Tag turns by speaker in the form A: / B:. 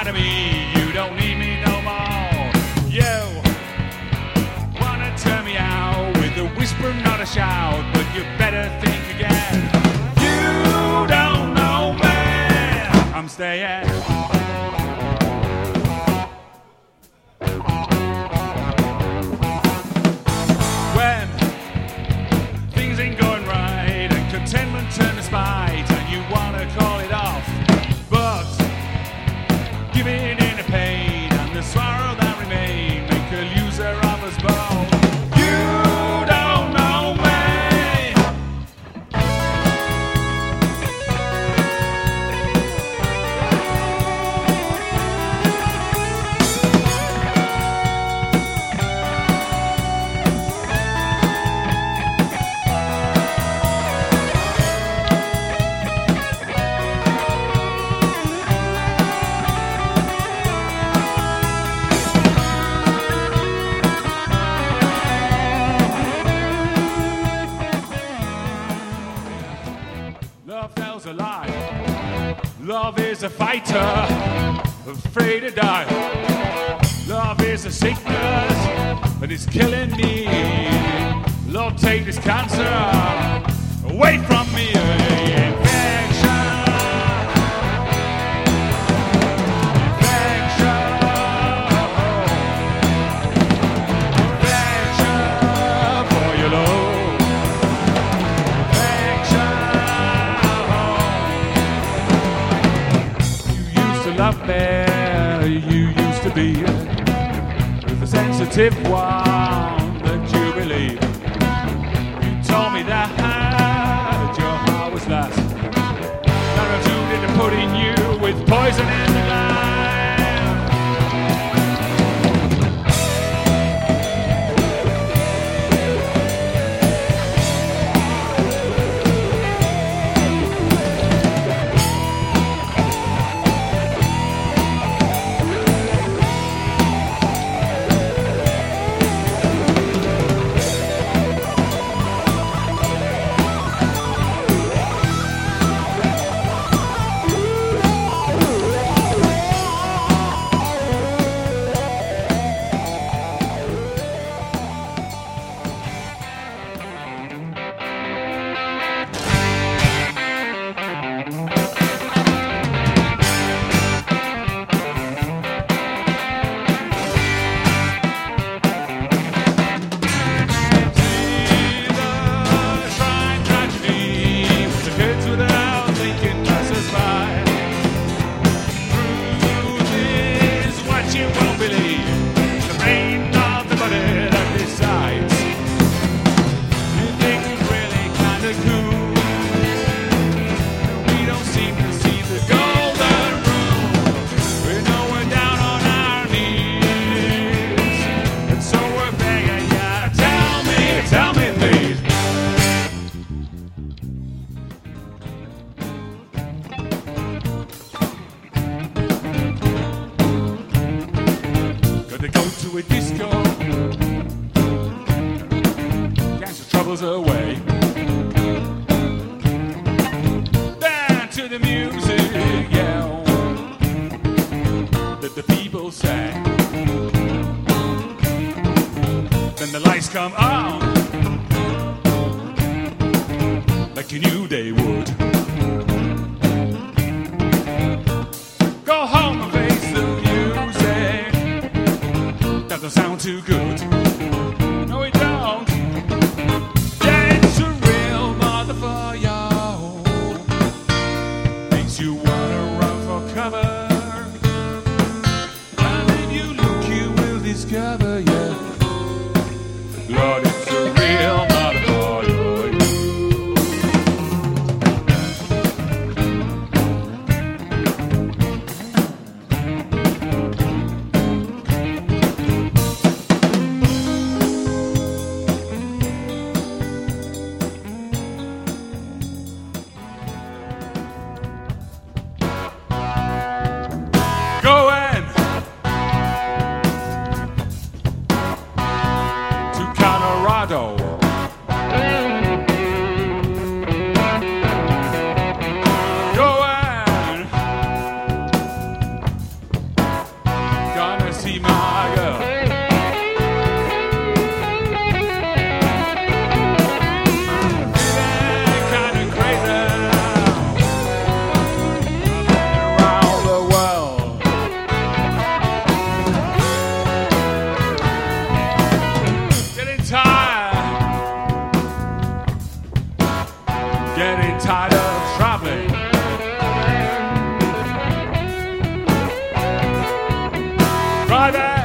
A: out of me. You don't need me no more. You wanna turn me out with a whisper, not a shout, but you better think again. You don't know me. I'm staying. When things ain't going right and contentment turn to spite and you wanna call it off, but giving in a pain and the sorrow that remain make a loser of us both. You don't know me. Love tells a lie. Love is a fighter, afraid to die. Love is a sickness, and it's killing me. Lord, take this cancer away from me. Infection, infection, infection for your love. Love me, you used to be the sensitive one that you believe. You told me that your heart was lost. Now I'm tuned into putting you with poison in the glass. To a disco, dance the troubles away. Down to the music, yeah, that the people sang. Then the lights come on, like you knew they would. Go home and face the music. Doesn't sound too good. No, it don't. Yeah, it's a real motherfucker. Makes you wanna run for cover. And if you look, you will discover, yeah, Lord, it's a real motherfucker. Bye bye.